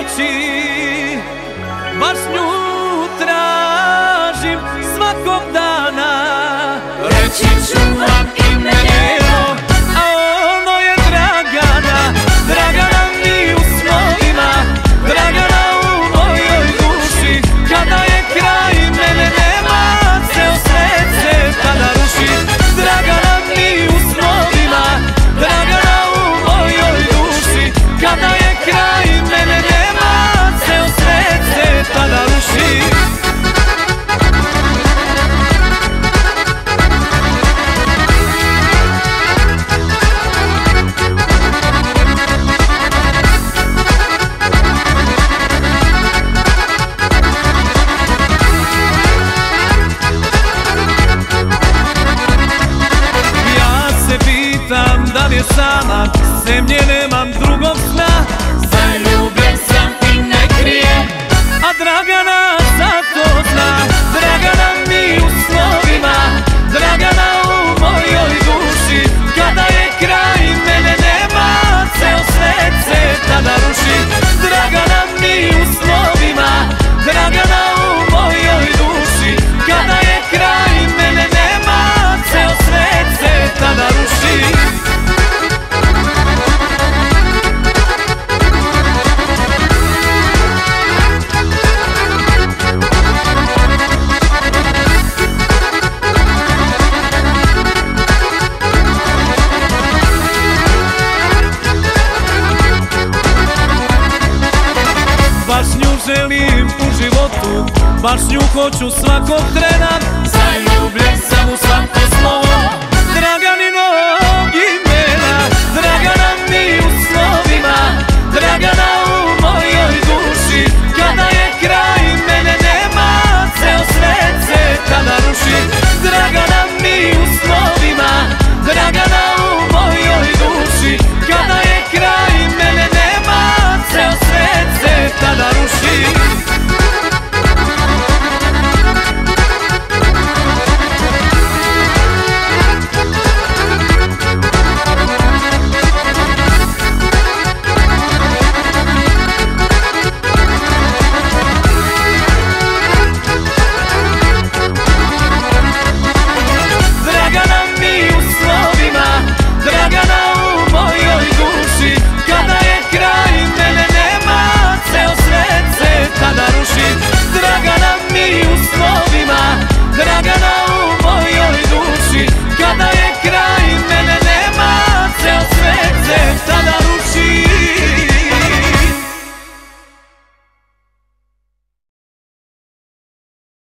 noći, baš nju tražim svakog dana. Reći ću vam ime njeno, a ono je Dragana. Dragana mi u snovima, Dragana u mojoj duši. Kada je kraj mene nema, ceo svet se tada ruši. Dragana mi u snovima, Dragana u mojoj duši. Kada je kraj mene nema, ceo svet se tada ruši. Da li je sama, sem nje nemam drugog sna. Zaljubljen sam i ne krijem, a Dragana zato zna. Dragana mi u snovima, Dragana u mojoj duši. Kada je kraj mene nema, ceo svet se tada ruši. Dragana mi u snovima, Dragana u mojoj duši. Kada je kraj mene nema, ceo svet se tada ruši. Baš nju želim u životu, baš nju hoću svakog trena. zaljubljen sam u svako slovo. Draga